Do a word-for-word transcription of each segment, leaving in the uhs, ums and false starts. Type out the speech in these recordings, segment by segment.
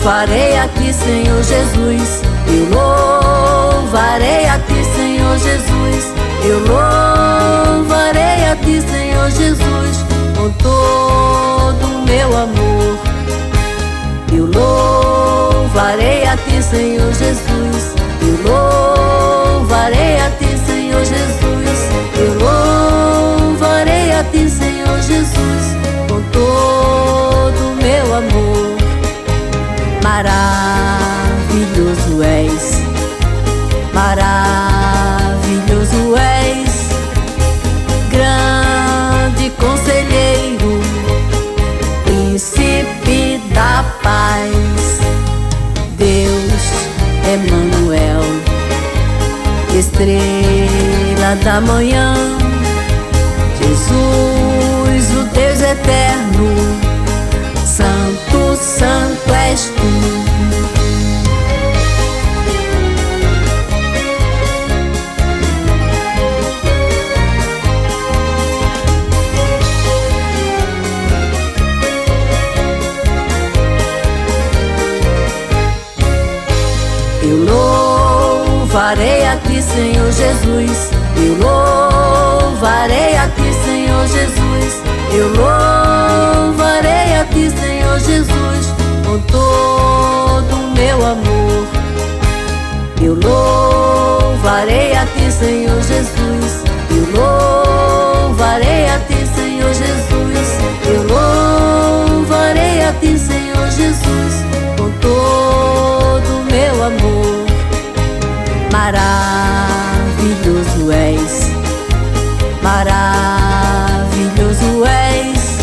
louvarei a Ti, Senhor Jesus. Eu louvarei a Ti, Senhor Jesus. Eu louvarei a Ti, Senhor Jesus, com todo o meu amor. Eu louvarei a Ti, Senhor Jesus. Eu louvarei a Ti, Senhor Jesus. Eu louvarei a Ti, Senhor Jesus, com todo o meu amor. Maravilhoso és, maravilhoso és, grande conselheiro, príncipe da paz, Deus Emanuel, estrela da manhã, Jesus, o Deus eterno, santo, santo és Tu. Eu louvarei a Ti, Senhor Jesus. Eu louvarei a Ti, Senhor Jesus. Eu louvarei a Ti, Senhor Jesus, com todo o meu amor. Eu louvarei a Ti, Senhor Jesus. Eu louvarei a Ti, Senhor Jesus. Eu louvarei a Ti, Senhor Jesus, com todo o meu amor. Maravilhoso és, maravilhoso és,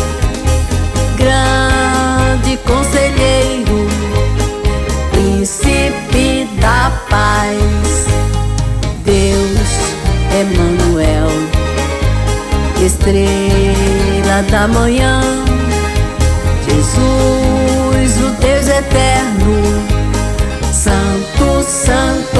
grande conselheiro, príncipe da paz, Deus Emanuel, estrela da manhã, Jesus, o Deus eterno, santo, santo